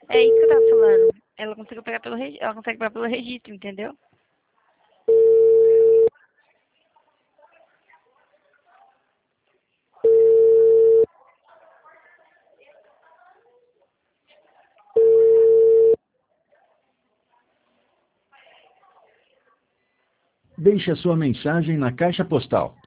É isso que eu tava falando. Ela consegue pegar pelo, ela consegue pegar pelo registro, entendeu? Deixe a sua mensagem na caixa postal